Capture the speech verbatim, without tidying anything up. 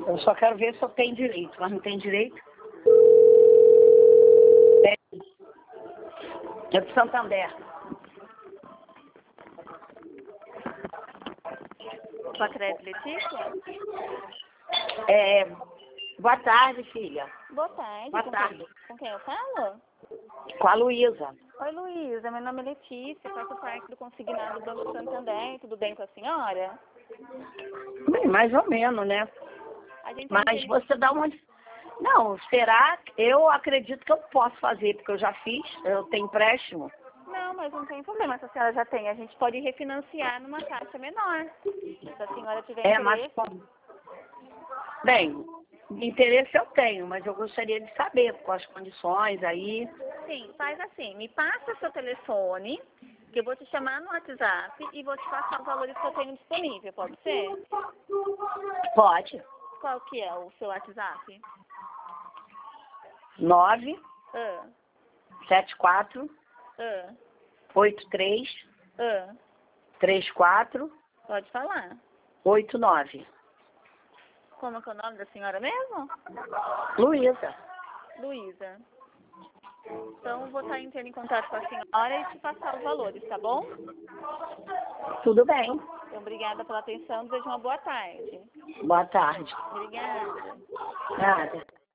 Eu só quero ver se eu tenho direito, mas não tem direito. É, é de Santander. Pacred Letícia? É, boa tarde, filha. Boa tarde. Boa com tarde. Quem, com quem eu falo? Com a Luísa. Oi, Luísa. Meu nome é Letícia. Faço parte do consignado do Banco Santander. Tudo bem com a senhora? Bem, mais ou menos, né? A gente Mas tem... você dá uma... Não, será? Eu acredito que eu posso fazer, porque eu já fiz, eu tenho empréstimo. Não, mas não tem problema se a senhora já tem. A gente pode refinanciar numa taxa menor. Se a senhora tiver É, mas... interesse. Bem, interesse eu tenho, mas eu gostaria de saber quais as condições aí. Sim, faz assim. Me passa seu telefone, que eu vou te chamar no WhatsApp e vou te passar os valores que eu tenho disponível. Pode ser? Pode. Qual que é o seu WhatsApp? nove Ah, sete quatro ah, oito três ah. três quatro Pode falar. oito nove. Como que é o nome da senhora mesmo? Luísa. Luísa. Então, vou estar entrando em contato com a senhora e te passar os valores, tá bom? Tudo bem. Então, obrigada pela atenção. Desejo uma boa tarde. Boa tarde. Obrigada. Nada.